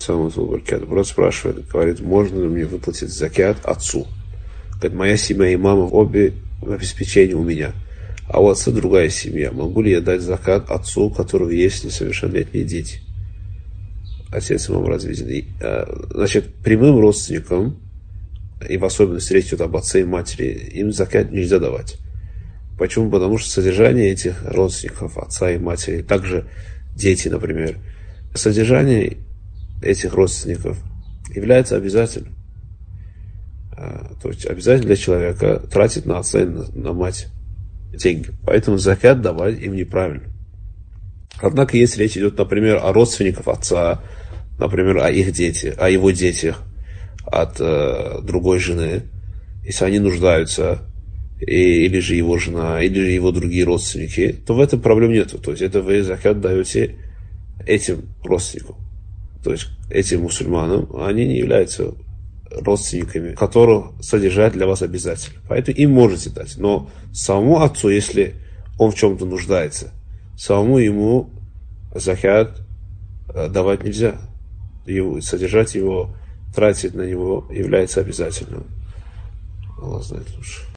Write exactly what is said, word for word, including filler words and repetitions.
Брат спрашивает, говорит, можно ли мне выплатить закят отцу? Говорит, моя семья и мама обе в обеспечении у меня, а у отца другая семья. Могу ли я дать закат отцу, у которого есть несовершеннолетние дети? Отец и мама разведены. Значит, прямым родственникам, и в особенности речь идет об отце и матери, им закат нельзя давать. Почему? Потому что содержание этих родственников, отца и матери, также дети, например, содержание этих родственников является обязательным. То есть обязательно для человека тратить на отца и на, на мать деньги. Поэтому закят давать им неправильно. Однако, если речь идет, например, о родственниках отца, например, о их детях, о его детях от э, другой жены, если они нуждаются, и, или же его жена, или же его другие родственники, то в этом проблем нет. То есть это вы закят даете этим родственникам. То есть этим мусульманам, они не являются родственниками, которых содержать для вас обязательно. Поэтому им можете дать. Но самому отцу, если он в чем-то нуждается, самому ему закят давать нельзя. Его, содержать его, тратить на него является обязательным. Аллах знает лучше.